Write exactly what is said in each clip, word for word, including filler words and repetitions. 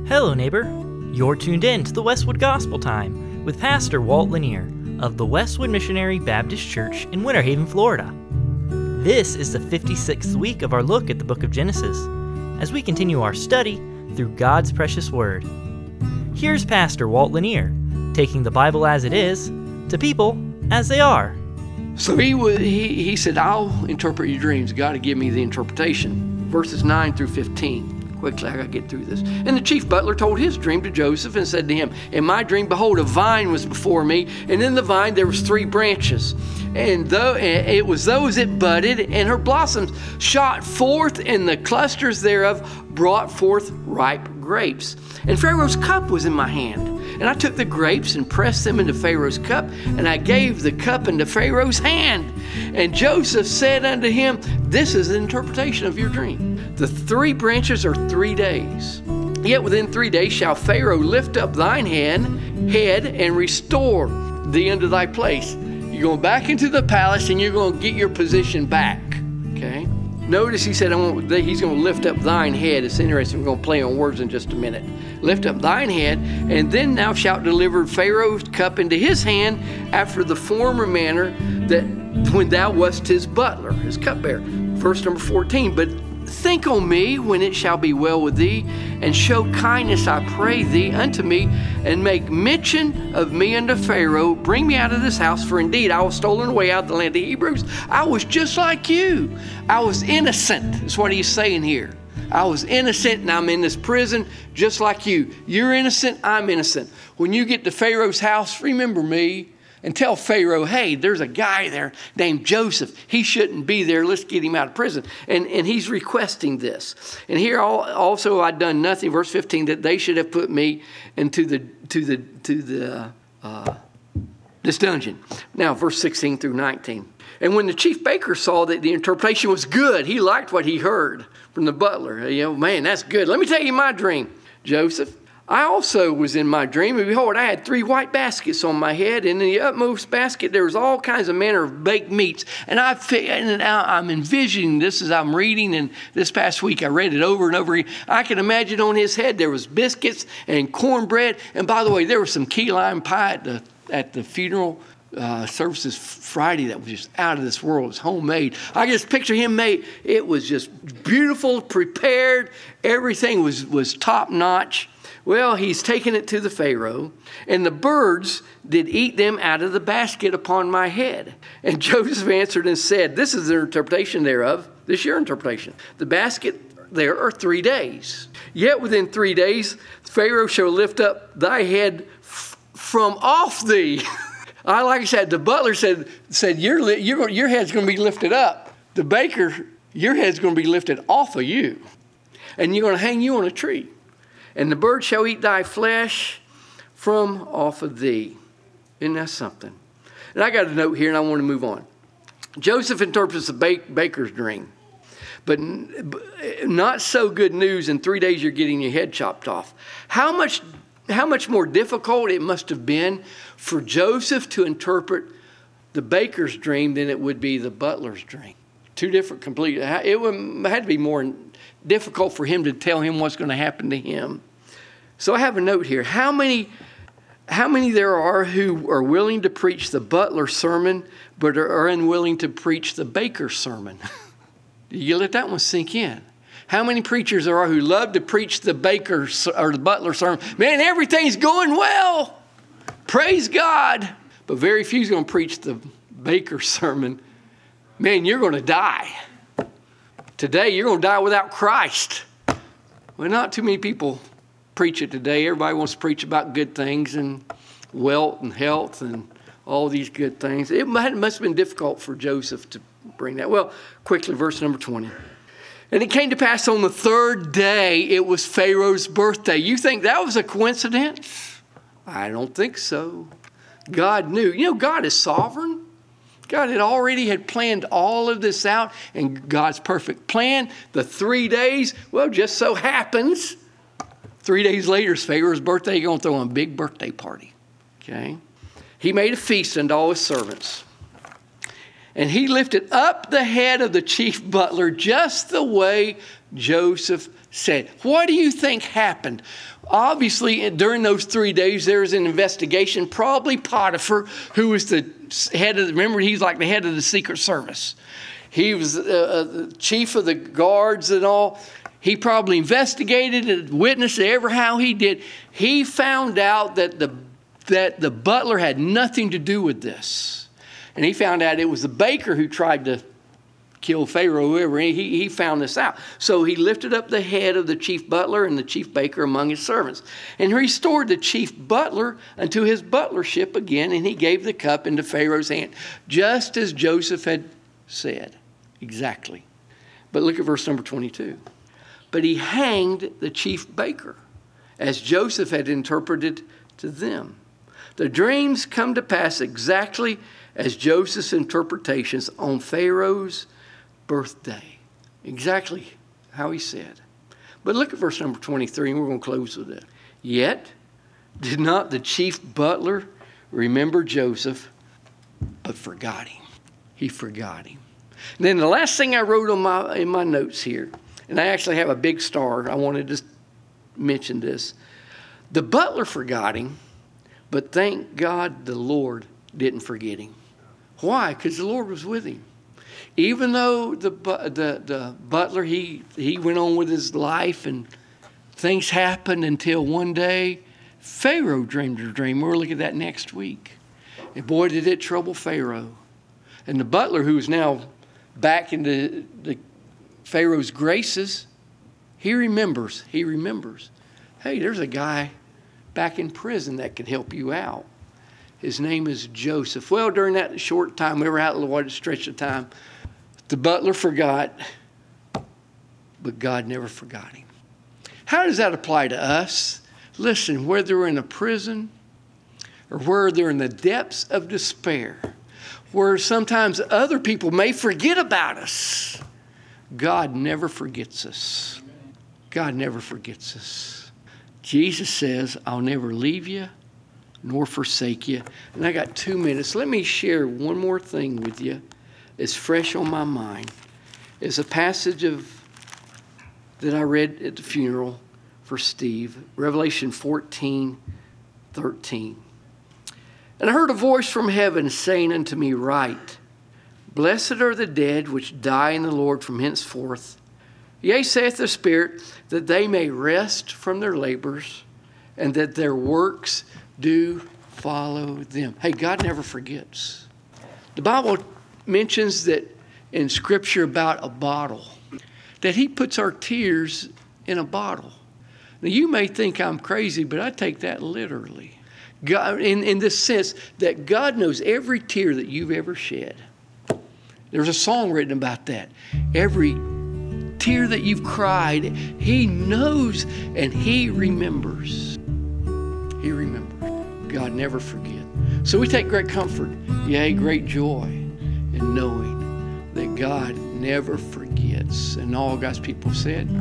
Hello, neighbor. You're tuned in to the Westwood Gospel Time with Pastor Walt Lanier of the Westwood Missionary Baptist Church in Winter Haven, Florida. This is the fifty-sixth week of our look at the book of Genesis as we continue our study through God's precious word. Here's Pastor Walt Lanier taking the Bible as it is to people as they are. So he would, he, he said, I'll interpret your dreams. God to give me the interpretation. Verses nine through fifteen. Quickly, I got to get through this. And the chief butler told his dream to Joseph and said to him, in my dream, behold, a vine was before me, and in the vine there was three branches. And though it was those that budded, and her blossoms shot forth, and the clusters thereof brought forth ripe grapes. And Pharaoh's cup was in my hand. And I took the grapes and pressed them into Pharaoh's cup, and I gave the cup into Pharaoh's hand. And Joseph said unto him, this is the interpretation of your dream. The three branches are three days. Yet within three days shall Pharaoh lift up thine hand, head and restore thee unto thy place. You're going back into the palace and you're going to get your position back. Okay? Notice he said he's going to lift up thine head. It's interesting. We're going to play on words in just a minute. Lift up thine head, and then thou shalt deliver Pharaoh's cup into his hand after the former manner that when thou wast his butler, his cupbearer. Verse number fourteen, but think on me when it shall be well with thee, and show kindness, I pray thee, unto me, and make mention of me unto Pharaoh. Bring me out of this house, for indeed I was stolen away out of the land of the Hebrews. I was just like you. I was innocent, is what he's saying here. I was innocent, and I'm in this prison just like you. You're innocent, I'm innocent. When you get to Pharaoh's house, remember me. And tell Pharaoh, hey, there's a guy there named Joseph. He shouldn't be there. Let's get him out of prison. And and he's requesting this. And here also I'd done nothing, verse fifteen, that they should have put me into the to the to the uh, this dungeon. Now, verse sixteen through nineteen. And when the chief baker saw that the interpretation was good, he liked what he heard from the butler. You know, man, that's good. Let me tell you my dream, Joseph. I also was in my dream, and behold, I had three white baskets on my head, and in the utmost basket there was all kinds of manner of baked meats. And, I, and I'm envisioning this as I'm reading, and this past week I read it over and over again. I can imagine on his head there was biscuits and cornbread. And by the way, there was some key lime pie at the, at the funeral uh, services Friday that was just out of this world. It was homemade. I just picture him made. It was just beautiful, prepared. Everything was, was top notch. Well, he's taken it to the Pharaoh, and the birds did eat them out of the basket upon my head. And Joseph answered and said, this is the interpretation thereof. This is your interpretation. The basket there are three days. Yet within three days, Pharaoh shall lift up thy head f- from off thee. I like I said, the butler said, said your, li- your, your head's going to be lifted up. The baker, your head's going to be lifted off of you. And you're going to hang you on a tree. And the bird shall eat thy flesh from off of thee. Isn't that something? And I got a note here, and I want to move on. Joseph interprets the baker's dream. But not so good news. In three days, you're getting your head chopped off. How much, how much more difficult it must have been for Joseph to interpret the baker's dream than it would be the butler's dream. Two different complete. It would, had to be more difficult for him to tell him what's going to happen to him. So I have a note here. How many, how many there are who are willing to preach the butler sermon, but are unwilling to preach the baker's sermon? You let that one sink in. How many preachers there are who love to preach the baker's or the butler sermon? Man, everything's going well. Praise God. But very few is going to preach the baker's sermon. Man, you're going to die. Today, you're going to die without Christ. Well, not too many people preach it today. Everybody wants to preach about good things and wealth and health and all these good things. It must have been difficult for Joseph to bring that. Well, quickly, verse number twenty. And it came to pass on the third day, it was Pharaoh's birthday. You think that was a coincidence? I don't think so. God knew. You know, God is sovereign. God had already had planned all of this out, and God's perfect plan, the three days, well, just so happens, three days later is Pharaoh's birthday. You're going to throw him a big birthday party, okay? He made a feast unto all his servants. And he lifted up the head of the chief butler just the way Joseph said. What do you think happened? Obviously, during those three days, there was an investigation. Probably Potiphar, who was the head of, remember, he's like the head of the Secret Service. He was uh, the chief of the guards and all. He probably investigated and witnessed ever how he did. He found out that the that the butler had nothing to do with this. And he found out it was the baker who tried to kill Pharaoh, whoever. He, he found this out. So he lifted up the head of the chief butler and the chief baker among his servants, and restored the chief butler unto his butlership again, and he gave the cup into Pharaoh's hand, just as Joseph had said. Exactly. But look at verse number twenty-two. But he hanged the chief baker, as Joseph had interpreted to them. The dreams come to pass exactly as Joseph's interpretations on Pharaoh's birthday. Exactly how he said. But look at verse number twenty-three, and we're going to close with it. Yet did not the chief butler remember Joseph, but forgot him. He forgot him. And then the last thing I wrote on my in my notes here, and I actually have a big star. I wanted to mention this. The butler forgot him, but thank God the Lord didn't forget him. Why? Because the Lord was with him. Even though the, the, the butler, he, he went on with his life and things happened until one day Pharaoh dreamed a dream. We'll look at that next week. And boy, did it trouble Pharaoh. And the butler, who is now back into the Pharaoh's graces, he remembers, he remembers, hey, there's a guy back in prison that could help you out. His name is Joseph. Well, during that short time, we were out in a stretch of time, the butler forgot, but God never forgot him. How does that apply to us? Listen, whether we're in a prison or whether they're in the depths of despair, where sometimes other people may forget about us, God never forgets us. God never forgets us. Jesus says, I'll never leave you nor forsake you. And I got two minutes. Let me share one more thing with you. It's fresh on my mind. It's a passage of that I read at the funeral for Steve, Revelation fourteen thirteen. And I heard a voice from heaven saying unto me, Write, Blessed are the dead which die in the Lord from henceforth. Yea, saith the Spirit, that they may rest from their labors, and that their works do follow them. Hey, God never forgets. The Bible mentions that in Scripture about a bottle, that He puts our tears in a bottle. Now, you may think I'm crazy, but I take that literally. God, in, in this sense that God knows every tear that you've ever shed. There's a song written about that. Every tear that you've cried, He knows and He remembers. He remembers. God never forgets. So we take great comfort, yea, great joy in knowing that God never forgets. And all God's people said,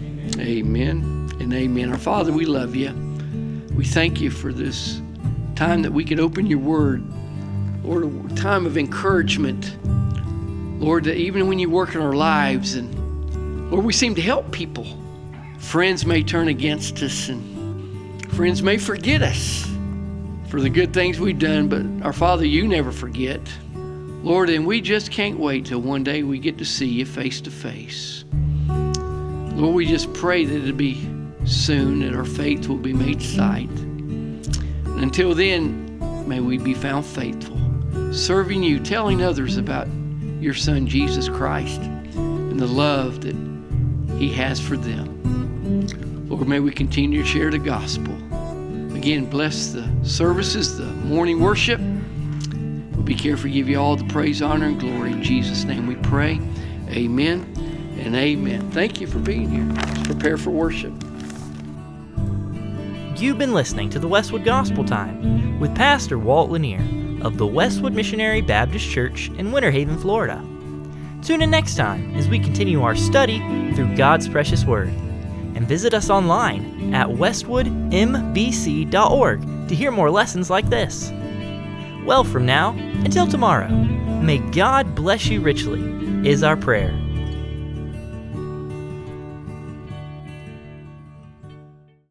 Amen and amen. Our Father, we love you. We thank you for this time that we could open your word. Lord, a time of encouragement. Lord, that even when you work in our lives, and Lord, we seem to help people. Friends may turn against us, and friends may forget us for the good things we've done, but our Father, you never forget. Lord, and we just can't wait till one day we get to see you face to face. Lord, we just pray that it'll be soon, that our faith will be made sight. And until then, may we be found faithful, serving you, telling others about your Son, Jesus Christ, and the love that He has for them. Lord, may we continue to share the gospel. Again, bless the services, the morning worship. We'll be careful to give you all the praise, honor, and glory. In Jesus' name we pray. Amen and amen. Thank you for being here. Let's prepare for worship. You've been listening to the Westwood Gospel Time with Pastor Walt Lanier of the Westwood Missionary Baptist Church in Winter Haven, Florida. Tune in next time as we continue our study through God's precious Word. And visit us online at westwood m b c dot org to hear more lessons like this. Well, from now until tomorrow, may God bless you richly, is our prayer.